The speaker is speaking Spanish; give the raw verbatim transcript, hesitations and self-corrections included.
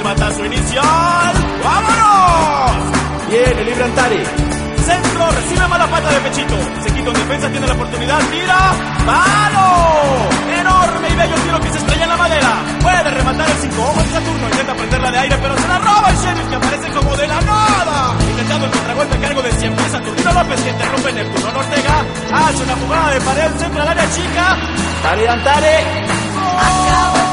rematazo inicial. ¡Vámonos! Viene libre Antari. Centro, recibe mala pata de Pechito. Se quita en defensa, tiene la oportunidad, tira. ¡Palo! Enorme y bello tiro que se estrella en la madera. Puede rematar el cinco. Ojo en Saturno, intenta prenderla de aire, pero se la roba el Sheriff, que aparece como de la nada. Intentando el contragolpe a cargo de cien pies Saturnino López, que interrumpe Neptuno Ortega. Hace una jugada de pared, centro al área chica. Tare Antare. Acabó.